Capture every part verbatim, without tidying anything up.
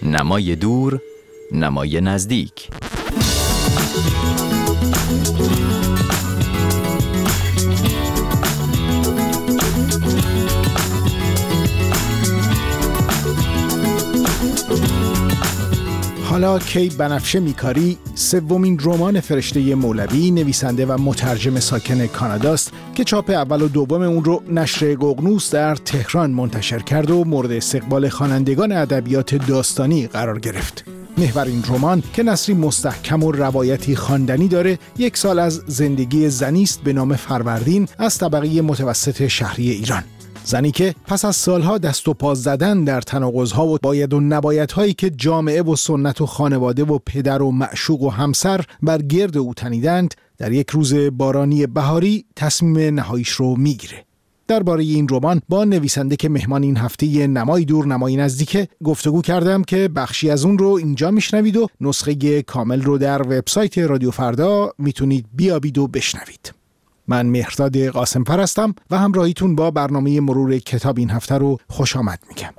نمای دور، نمای نزدیک. حالا کی بنفشه میکاری سومین رمان فرشته مولوی، نویسنده و مترجم ساکن کاناداست که چاپ اول و دوم اون رو نشر ققنوس در تهران منتشر کرد و مورد استقبال خوانندگان ادبیات داستانی قرار گرفت. محور این رمان که نثری مستحکم و روایتی خواندنی داره، یک سال از زندگی زنی است به نام فروردین از طبقه متوسط شهری ایران. زنی که پس از سالها دست و پا زدن در تناقض‌ها و باید و نبایدهایی که جامعه و سنت و خانواده و پدر و معشوق و همسر بر گرد او تنیدند، در یک روز بارانی بهاری تصمیم نهاییش رو میگیره. درباره این رمان با نویسنده که مهمان این هفته نمای دور نمای نزدیک گفتگو کردم که بخشی از اون رو اینجا میشنوید و نسخه کامل رو در وبسایت رادیو فردا میتونید بیابید و بشنوید. من مهرداد قاسم‌فر هستم و همراهیتون با برنامه مرور کتاب این هفته رو خوش آمد میگم.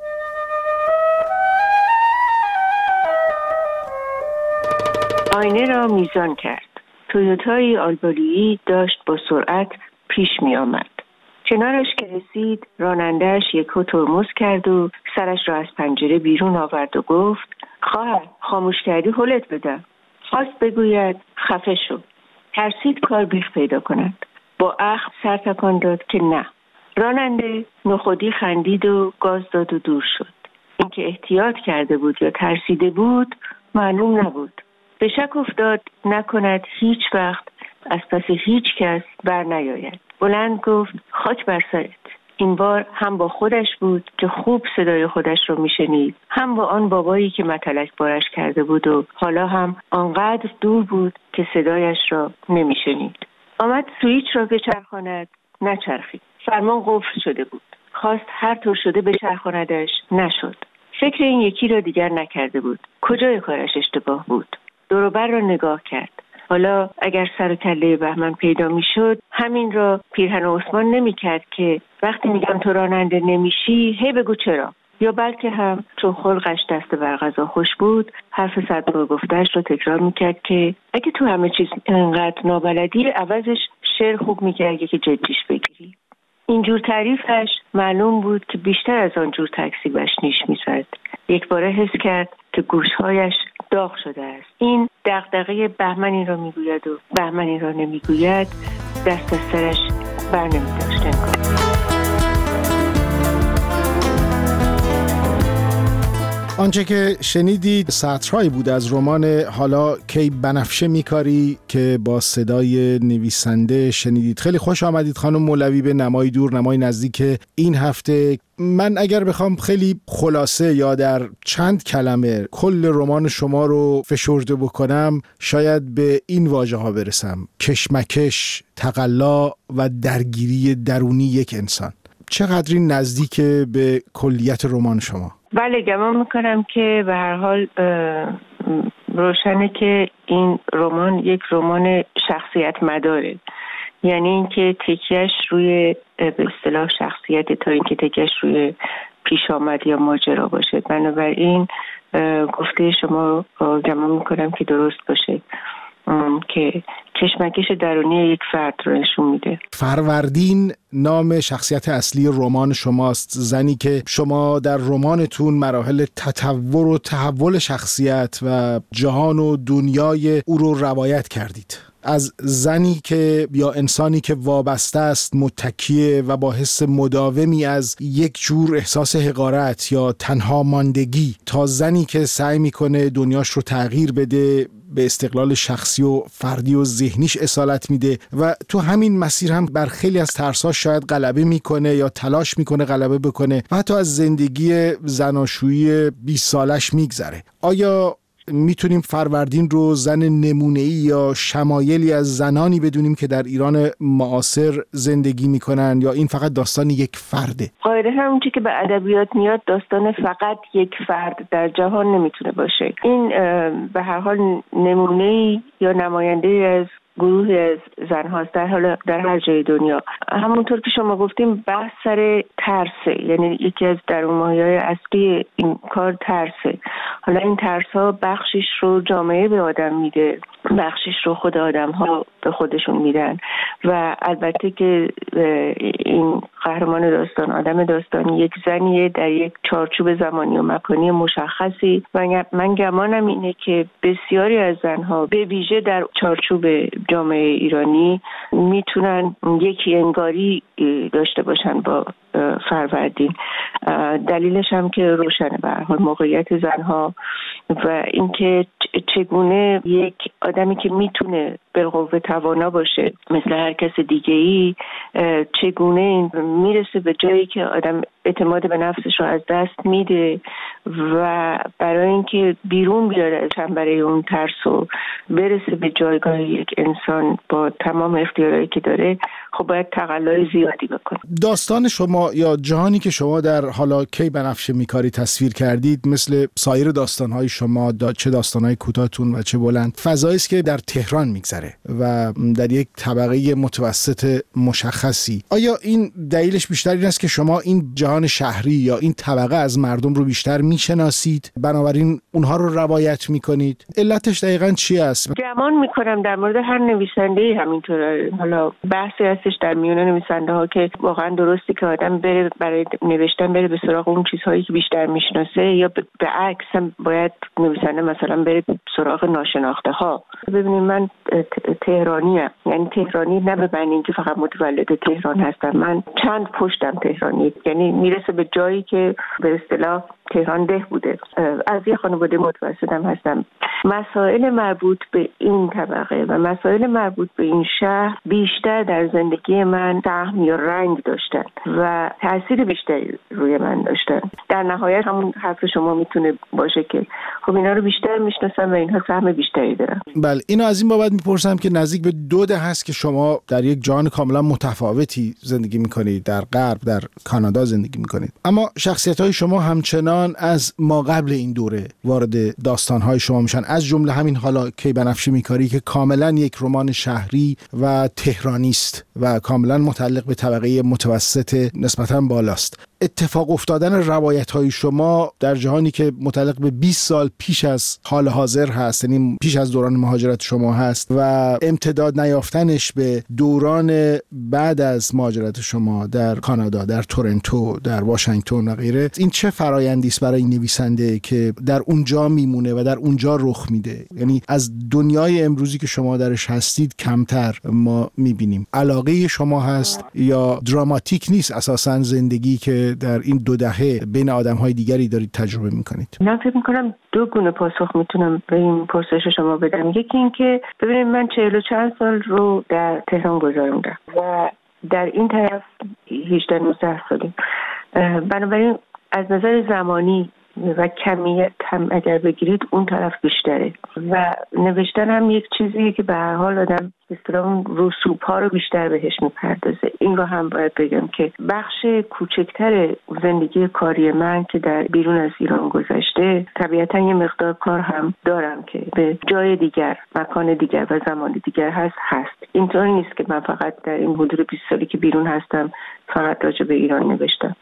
آینه را میزان کرد. تویوتای آلبالیی داشت با سرعت پیش می آمد. کنارش که رسید راننده‌اش یکو ترمز کرد و سرش را از پنجره بیرون آورد و گفت: خواهر خاموش کردی هلت بدم. خواست بگوید خفه شو. ترسید کار بیخ پیدا کند. با اخم سر تکان داد که نه. راننده نخودی خندید و گاز داد و دور شد. اینکه احتیاط کرده بود یا ترسیده بود معلوم نبود. به شک افتاد نکند هیچ وقت از پس هیچ کس بر نیاید. بلند گفت: خاک بر سرت. این بار هم با خودش بود که خوب صدای خودش رو میشنید، هم با آن بابایی که متلک بارش کرده بود و حالا هم آنقدر دور بود که صدایش را نمیشنید. آمد سویچ را بچرخاند، نچرخید. فرمان قفل شده بود. خواست هر طور شده بچرخاندش، نشد. فکر این یکی را دیگر نکرده بود. کجای کارش اشتباه بود؟ دور و بر را نگاه کرد. حالا اگر سر و کله بهمن پیدا میشد، همین را پیرهن عثمان نمیکرد که وقتی میگم تو راننده نمیشی هی بگو چرا، یا بلکه هم چون خلقش دست بر غذا خوش بود حرف صد بار گفته‌اش رو تکرار میکرد که اگه تو همه چیز انقدر نابلدی عوضش شعر خوب میکردی که جدیش بگیری. اینجور تعریفش معلوم بود که بیشتر از آنجور تکذیبش نیش میزد. یک باره حس کرد که گوشهایش داغ شده است. این دغدغه بهمنی را میگوید و بهمنی را نمیگوید دست از سرش بر نمیداشت انگار. آنچه که شنیدید سطرهایی بود از رمان حالا کی بنفشه میکاری که با صدای نویسنده شنیدید. خیلی خوش آمدید خانم مولوی به نمای دور نمای نزدیک این هفته. من اگر بخوام خیلی خلاصه یا در چند کلمه کل رمان شما رو فشرده بکنم، شاید به این واژه ها برسم: کشمکش، تقلا و درگیری درونی یک انسان. چقدر این نزدیک به کلیت رمان شما؟ بله، گمان میکنم که به هر حال روشنه که این رمان یک رمان شخصیت مداره، یعنی اینکه تکیهش روی به اصطلاح شخصیت تا اینکه تکیهش روی پیش آمد یا ماجرا باشه. بنابراین گفته شما گمان میکنم که درست باشه که کشمکش درونی یک فرد رو نشون میده. فروردین نام شخصیت اصلی رمان شماست، زنی که شما در رمانتون مراحل تطور و تحول شخصیت و جهان و دنیای او رو روایت کردید. از زنی که یا انسانی که وابسته است، متکیه و با حس مداومی از یک جور احساس حقارت یا تنها ماندگی، تا زنی که سعی میکنه دنیاش رو تغییر بده، به استقلال شخصی و فردی و ذهنیش اصالت میده و تو همین مسیر هم بر خیلی از ترساش شاید غلبه میکنه یا تلاش میکنه غلبه بکنه و حتی از زندگی زناشویی بیست سالش میگذره. آیا میتونیم فروردین رو زن نمونه‌ای یا شمایلی از زنانی بدونیم که در ایران معاصر زندگی میکنن، یا این فقط داستان یک فرده؟ قاعده همونچه که به ادبیات میاد داستان فقط یک فرد در جهان نمیتونه باشه. این به هر حال نمونه‌ای یا نماینده‌ای از گروهی از زن هاست در حال در هر جای دنیا. همونطور که شما گفتیم بحث سر ترسه، یعنی یکی از درون‌مایه‌های اصلی این کار ترسه. حالا این ترس‌ها بخشش رو جامعه به آدم میده، بخشش رو خود آدم‌ها به خودشون میدن و البته که این قهرمان داستان، آدم داستانی، یک زنیه در یک چارچوب زمانی و مکانی مشخصی و من گمانم اینه که بسیاری از زنها به ویژه در چارچوب جامعه ایرانی میتونن یکی انگاری داشته باشن با فروردین. دلیلش هم که روشنه به هر حال موقعیت زنها و اینکه چگونه یک آدمی که میتونه بالقوه توانا باشه مثل هر کس دیگه ای چگونه میرسه به جایی که آدم اعتماد به نفسش رو از دست میده و برای اینکه بیرون بیاره از چنبره اون ترس و برسه به جایگاه یک انسان با تمام اختیارایی که داره، خب باید تقلای زیادی بکنه. داستان شما یا جهانی که شما در حالا کی بنفشه میکاری تصویر کردید مثل سایر داستانهای شما دا چه داستانهای کوتاهتون و چه بلند فضایی است که در تهران میگذره و در یک طبقه متوسط مشخصی. آیا این دلیلش بیشتر این است که شما این جهان شهری یا این طبقه از مردم رو بیشتر میشناسید بنابراین اونها رو روایت میکنید؟ علتش دقیقاً چی است؟ گمان میکنم در مورد هر نویسنده‌ای همینطوره. حالا بحثی هستش در میون نویسنده ها که واقعا درستی که آدم بره برای نوشتن بره به سراغ اون چیزهایی که بیشتر میشناسه یا به عکس هم باید نویسنده مثلا بره سراغ ناشناخته ها. ببینید من تهرانی ام، یعنی تهرانی نه به معنی اینکه فقط متولد تهران هستم، من چند پشتم تهرانی، یعنی میرسه به جایی که به اصطلاح تهران ده بوده. از یه خانواده متوسطم هستم. مسائل مربوط به این طبقه و مسائل مربوط به این شهر بیشتر در زندگی من سهم یا رنگ داشتن و تأثیر بیشتری روی من داشتن. در نهایت همون حرف شما میتونه باشه که خب اینا رو بیشتر میشناسم و اینها سهم بیشتری دارن. بله، اینو از این بابت میپرسم که نزدیک به دو دهه هست که شما در یک جهان کاملا متفاوتی زندگی میکنید، در غرب، در کانادا زندگی میکنید، اما شخصیت‌های شما همچنان از ما قبل این دوره وارد داستان‌های شما میشن، از جمله همین حالا کی بنفشه میکاری که کاملا یک رمان شهری و تهرانی است و کاملا متعلق به طبقه متوسط نسبتاً بالاست. اتفاق افتادن روایت‌های شما در جهانی که متعلق به بیست سال پیش از حال حاضر هست، یعنی پیش از دوران مهاجرت شما هست و امتداد نیافتنش به دوران بعد از مهاجرت شما در کانادا، در تورنتو، در واشنگتن و غیره، این چه فرآیندی است برای نویسنده که در اونجا میمونه و در اونجا رخ میده؟ یعنی از دنیای امروزی که شما درش هستید کمتر ما میبینیم. علاقه شما هست یا دراماتیک نیست اساساً زندگی که در این دو دهه بین آدم‌های دیگری دارید تجربه می‌کنید؟ من فکر می‌کنم دو گونه پاسخ میتونم به این پرسش شما بدم. یکی این که ببینید من چهل و چند سال رو در تهران گذروندم و در این طرف هجده نوزده سالی. بنابراین از نظر زمانی و کمیت هم اگر بگیرید اون طرف بیشتره و نوشتن هم یک چیزیه که به هر حال آدم اصطلاحاً رسوب ها رو بیشتر بهش میپردازه. این رو هم باید بگم که بخش کوچکتر زندگی کاری من که در بیرون از ایران گذشته، طبیعتاً یه مقدار کار هم دارم که به جای دیگر، مکان دیگر و زمان دیگر هست هست اینطور نیست که من فقط در این حدود بیست سالی که بیرون هستم فقط راجع به ایران نوشتم.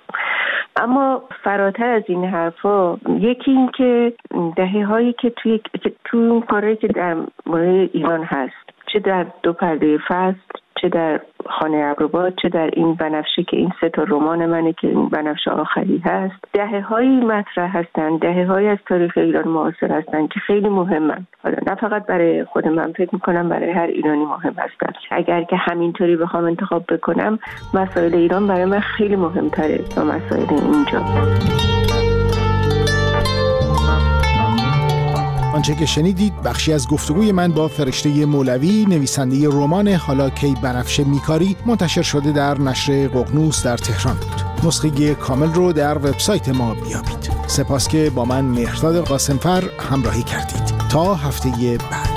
اما فراتر از این حرفا، یکی این که دهه هایی که توی تو کاری که در مورد ایران هست، چه در دو پرده فصل، چه در خانه ابروباد، چه در این بنفشه که این سه تا رمان منه که این بنفشه آخری هست، دهه هایی مطرح هستن، دهه هایی از تاریخ ایران معاصر هستن که خیلی مهمن. حالا نه فقط برای خود من، فکر میکنم برای هر ایرانی مهم هستن. اگر که همینطوری بخوام انتخاب بکنم، مسائل ایران برای من خیلی مهمتره تا مسائل اینجا. آنچه که شنیدید بخشی از گفتگوی من با فرشته مولوی، نویسنده رمان حالا کی بنفشه میکاری، منتشر شده در نشر ققنوس در تهران بود. نسخه کامل رو در وبسایت ما بیابید. سپاس که با من مهرداد قاسمفر همراهی کردید. تا هفته بعد.